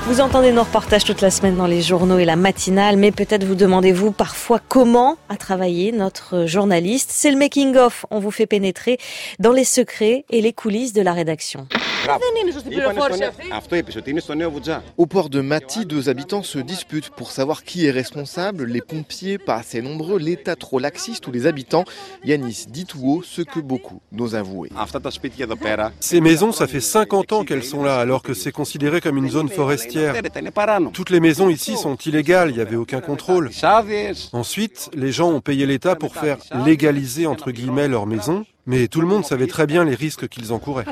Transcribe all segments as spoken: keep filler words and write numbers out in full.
Vous entendez nos reportages toute la semaine dans les journaux et la matinale, mais peut-être vous demandez-vous parfois comment a travaillé notre journaliste. C'est le making-of. On vous fait pénétrer dans les secrets et les coulisses de la rédaction. Au port de Mati, deux habitants se disputent pour savoir qui est responsable, les pompiers pas assez nombreux, l'État trop laxiste ou les habitants. Yanis dit tout haut ce que beaucoup n'osent avouer. Ces maisons, ça fait cinquante ans qu'elles sont là, alors que c'est considéré comme une zone forestière. Toutes les maisons ici sont illégales, il n'y avait aucun contrôle. Ensuite, les gens ont payé l'État pour faire légaliser entre guillemets leur maison. Mais tout le monde savait très bien les risques qu'ils encouraient.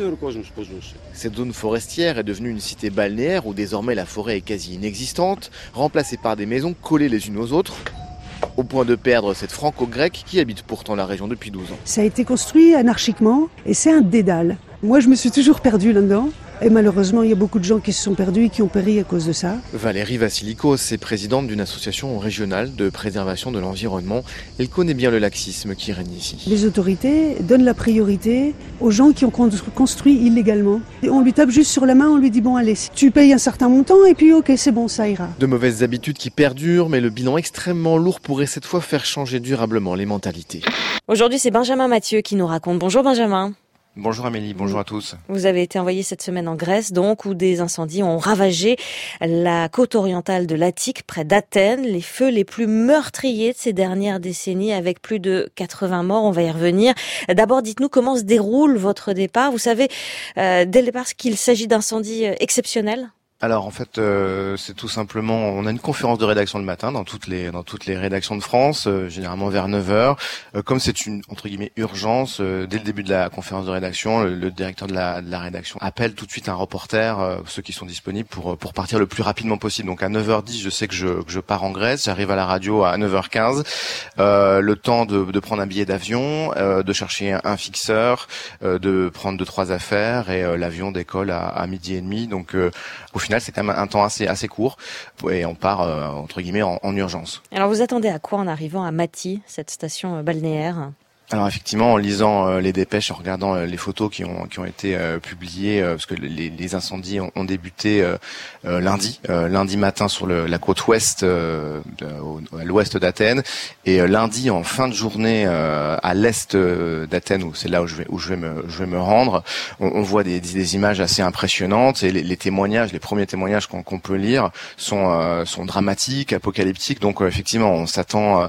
Cette zone forestière est devenue une cité balnéaire où désormais la forêt est quasi inexistante, remplacée par des maisons collées les unes aux autres, au point de perdre cette franco-grecque qui habite pourtant la région depuis douze ans. Ça a été construit anarchiquement et c'est un dédale. Moi je me suis toujours perdue là-dedans. Et malheureusement, il y a beaucoup de gens qui se sont perdus et qui ont péri à cause de ça. Valérie Vassilikos est présidente d'une association régionale de préservation de l'environnement. Elle connaît bien le laxisme qui règne ici. Les autorités donnent la priorité aux gens qui ont construit illégalement. Et on lui tape juste sur la main, on lui dit bon allez, tu payes un certain montant et puis ok c'est bon, ça ira. De mauvaises habitudes qui perdurent, mais le bilan extrêmement lourd pourrait cette fois faire changer durablement les mentalités. Aujourd'hui, c'est Benjamin Mathieu qui nous raconte. Bonjour Benjamin. Bonjour Amélie, bonjour à tous. Vous avez été envoyé cette semaine en Grèce, donc, où des incendies ont ravagé la côte orientale de l'Attique, près d'Athènes, les feux les plus meurtriers de ces dernières décennies, avec plus de quatre-vingts morts. On va y revenir. D'abord, dites-nous comment se déroule votre départ. Vous savez, euh, dès le départ, qu'il s'agit d'incendies exceptionnels ? Alors en fait, euh, c'est tout simplement, on a une conférence de rédaction le matin dans toutes les dans toutes les rédactions de France, euh, généralement vers neuf heures. Euh, comme c'est une entre guillemets urgence, euh, dès le début de la conférence de rédaction, le, le directeur de la de la rédaction appelle tout de suite un reporter, euh, ceux qui sont disponibles pour pour partir le plus rapidement possible. Donc à neuf heures dix, je sais que je que je pars en Grèce, j'arrive à la radio à neuf heures quinze. Euh, le temps de de prendre un billet d'avion, euh, de chercher un, un fixeur, euh, de prendre deux trois affaires et euh, l'avion décolle à, à midi et demi. Donc euh, au final, c'est quand même un temps assez assez court et on part euh, entre guillemets en, en urgence. Alors vous attendez à quoi en arrivant à Mati, cette station balnéaire ? Alors effectivement, en lisant euh, les dépêches, en regardant euh, les photos qui ont qui ont été euh, publiées, euh, parce que les, les incendies ont, ont débuté euh, euh, lundi, euh, lundi matin sur le, la côte ouest, euh, de, au, à l'ouest d'Athènes, et euh, lundi en fin de journée euh, à l'est d'Athènes, où c'est là où je vais où je vais me je vais me rendre. On, on voit des, des images assez impressionnantes et les, les témoignages, les premiers témoignages qu'on, qu'on peut lire sont euh, sont dramatiques, apocalyptiques. Donc euh, effectivement, on s'attend euh,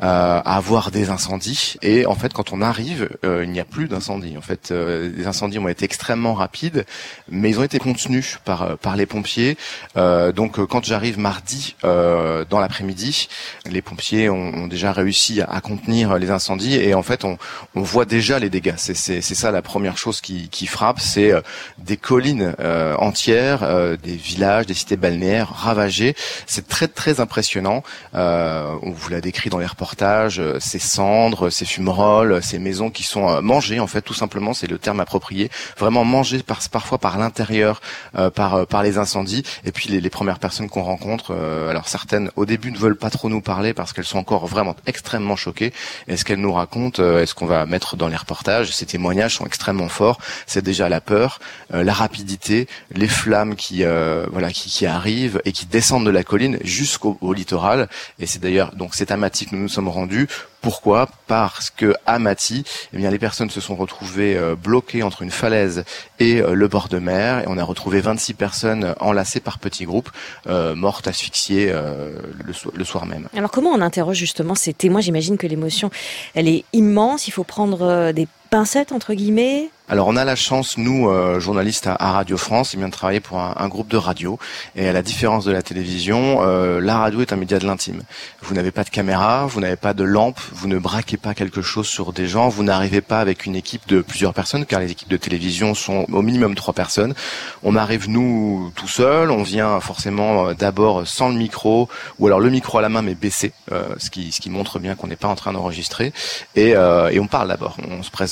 à avoir des incendies et en En fait, quand on arrive, euh, il n'y a plus d'incendie. En fait, euh, les incendies ont été extrêmement rapides, mais ils ont été contenus par par les pompiers. Euh, donc, euh, quand j'arrive mardi euh, dans l'après-midi, les pompiers ont, ont déjà réussi à, à contenir les incendies et en fait, on, on voit déjà les dégâts. C'est, c'est, c'est ça la première chose qui, qui frappe, c'est euh, des collines euh, entières, euh, des villages, des cités balnéaires ravagées. C'est très très impressionnant. Euh, on vous l'a décrit dans les reportages, euh, ces cendres, ces fumerolles, ces maisons qui sont mangées, en fait, tout simplement, c'est le terme approprié, vraiment mangées par, parfois par l'intérieur, euh, par par les incendies. Et puis les, les premières personnes qu'on rencontre, euh, alors certaines au début ne veulent pas trop nous parler parce qu'elles sont encore vraiment extrêmement choquées. Et ce qu'elles nous racontent, euh, est-ce qu'on va mettre dans les reportages, ces témoignages sont extrêmement forts. C'est déjà la peur, euh, la rapidité, les flammes qui euh, voilà qui, qui arrivent et qui descendent de la colline jusqu'au au littoral. Et c'est d'ailleurs donc c'est à Mati que nous nous sommes rendus. Pourquoi ? Parce que à Mati, eh bien les personnes se sont retrouvées euh, bloquées entre une falaise et euh, le bord de mer, et on a retrouvé vingt-six personnes enlacées par petits groupes, euh, mortes, asphyxiées euh, le, so- le soir même. Alors comment on interroge justement ces témoins ? J'imagine que l'émotion, elle est immense. Il faut prendre euh, des pincettes entre guillemets. Alors on a la chance, nous, euh, journalistes à, à Radio France, eh bien, de travailler pour un, un groupe de radio. Et à la différence de la télévision, euh, la radio est un média de l'intime. Vous n'avez pas de caméra, vous n'avez pas de lampe, vous ne braquez pas quelque chose sur des gens, vous n'arrivez pas avec une équipe de plusieurs personnes, car les équipes de télévision sont au minimum trois personnes. On arrive, nous, tout seuls, on vient forcément euh, d'abord sans le micro, ou alors le micro à la main mais baissé, euh, ce qui ce qui montre bien qu'on n'est pas en train d'enregistrer. Et, euh, et on parle d'abord, on se présente.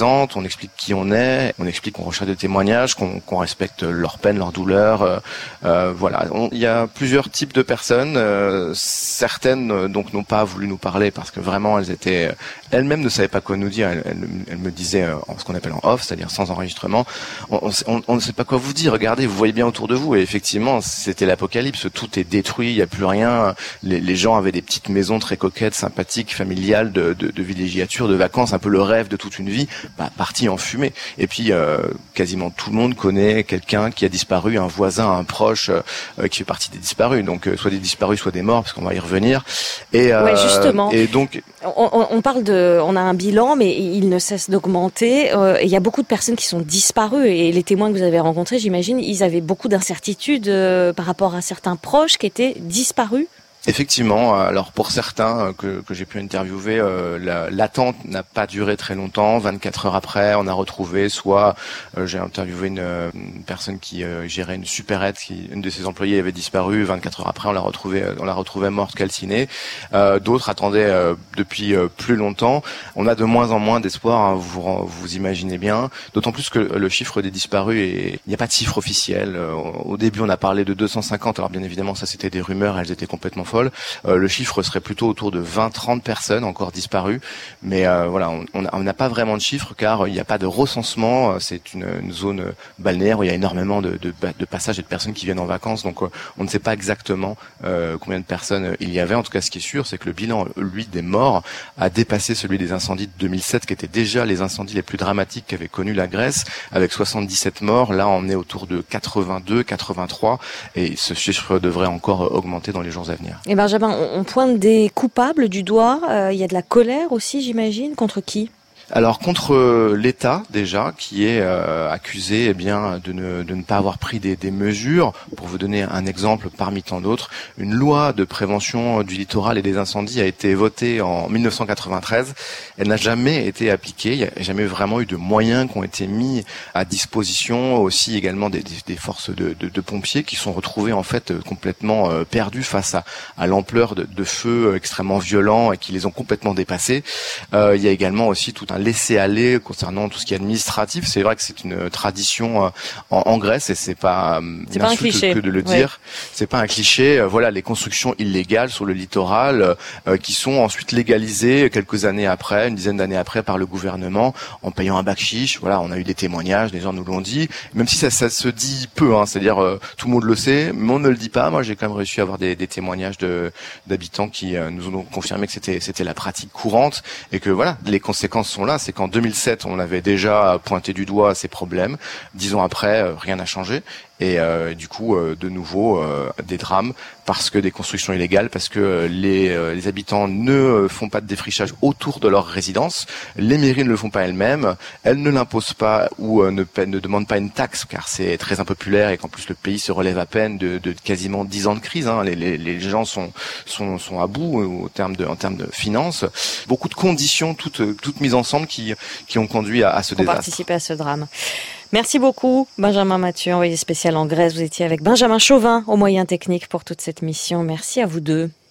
présente, on explique qui on est, on explique qu'on recherche des témoignages, qu'on, qu'on respecte leur peine, leur douleur. Euh, euh, voilà, il y a plusieurs types de personnes. Euh, certaines euh, donc n'ont pas voulu nous parler parce que vraiment elles étaient, elles-mêmes ne savaient pas quoi nous dire. Elles, elles, elles me disaient euh, ce qu'on appelle en off, c'est-à-dire sans enregistrement. On, on, on ne sait pas quoi vous dire. Regardez, vous voyez bien autour de vous. Et effectivement, c'était l'apocalypse. Tout est détruit, il n'y a plus rien. Les, les gens avaient des petites maisons très coquettes, sympathiques, familiales, de, de, de villégiature, de vacances, un peu le rêve de toute une vie, bah, parti en fumée. Et puis, euh, quasiment tout le monde connaît quelqu'un qui a disparu, un voisin, un proche euh, qui fait partie des disparus. Donc, euh, soit des disparus, soit des morts, parce qu'on va y revenir. Et, euh, ouais, justement. Et donc, on, on parle de, on a un bilan, mais il ne cesse d'augmenter. Euh, il y a beaucoup de personnes qui sont disparues, et les témoins que vous avez rencontrés, j'imagine, ils avaient beaucoup d'incertitudes euh, par rapport à certains proches qui étaient disparus. Effectivement, alors pour certains que, que j'ai pu interviewer, euh, la, l'attente n'a pas duré très longtemps. vingt-quatre heures après, on a retrouvé soit euh, j'ai interviewé une, une personne qui euh, gérait une supérette, qui une de ses employés avait disparu. vingt-quatre heures après, on l'a retrouvée, on l'a retrouvée morte, calcinée. Euh, d'autres attendaient euh, depuis euh, plus longtemps. On a de moins en moins d'espoir, hein, vous vous imaginez bien. D'autant plus que le chiffre des disparus, est, il n'y a pas de chiffre officiel. Euh, au début, on a parlé de deux cent cinquante. Alors bien évidemment, ça c'était des rumeurs, elles étaient complètement folle. Euh, le chiffre serait plutôt autour de vingt trente personnes encore disparues, mais euh, voilà, on n'a pas vraiment de chiffre car il n'y a pas de recensement. C'est une, une zone balnéaire où il y a énormément de, de, de passages et de personnes qui viennent en vacances, donc euh, on ne sait pas exactement euh, combien de personnes il y avait. En tout cas, ce qui est sûr, c'est que le bilan, lui, des morts a dépassé celui des incendies de deux mille sept, qui étaient déjà les incendies les plus dramatiques qu'avait connu la Grèce, avec soixante-dix-sept morts. Là, on est autour de quatre-vingt-deux, quatre-vingt-trois, et ce chiffre devrait encore augmenter dans les jours à venir. Et Benjamin, on pointe des coupables du doigt. Euh, il y a de la colère aussi, j'imagine. Contre qui ? Alors contre l'État déjà, qui est euh, accusé eh bien de ne, de ne pas avoir pris des, des mesures. Pour vous donner un exemple parmi tant d'autres, une loi de prévention du littoral et des incendies a été votée en mille neuf cent quatre-vingt-treize. Elle n'a jamais été appliquée. Il n'y a jamais vraiment eu de moyens qui ont été mis à disposition. Aussi également des, des, des forces de, de, de pompiers qui sont retrouvées en fait complètement euh, perdues face à, à l'ampleur de, de feux extrêmement violents et qui les ont complètement dépassés. Euh, il y a également aussi tout un laisser aller concernant tout ce qui est administratif. C'est vrai que c'est une tradition en, en Grèce et c'est pas c'est une pas insulte un cliché. Que de le dire. Ouais. C'est pas un cliché. Voilà, les constructions illégales sur le littoral euh, qui sont ensuite légalisées quelques années après, une dizaine d'années après, par le gouvernement en payant un bakchich. Voilà, on a eu des témoignages, des gens nous l'ont dit. Même si ça, ça se dit peu, hein, c'est-à-dire euh, tout le monde le sait, mais on ne le dit pas. Moi, j'ai quand même réussi à avoir des, des témoignages de d'habitants qui euh, nous ont confirmé que c'était c'était la pratique courante et que voilà, les conséquences sont là. C'est qu'en deux mille sept, on avait déjà pointé du doigt ces problèmes. Dix ans après, euh, rien n'a changé. Et euh, du coup, euh, de nouveau, euh, des drames parce que des constructions illégales, parce que les, euh, les habitants ne font pas de défrichage autour de leur résidence. Les mairies ne le font pas elles-mêmes. Elles ne l'imposent pas ou euh, ne, ne demandent pas une taxe, car c'est très impopulaire et qu'en plus le pays se relève à peine de, de quasiment dix ans de crise. Hein. Les, les, les gens sont, sont, sont à bout au terme de, en termes de finances. Beaucoup de conditions, toutes, toutes mises ensemble, qui, qui ont conduit à, à ce Pour désastre. participer à ce drame. Merci beaucoup, Benjamin Mathieu, envoyé spécial en Grèce. Vous étiez avec Benjamin Chauvin, aux moyens techniques pour toute cette mission. Merci à vous deux.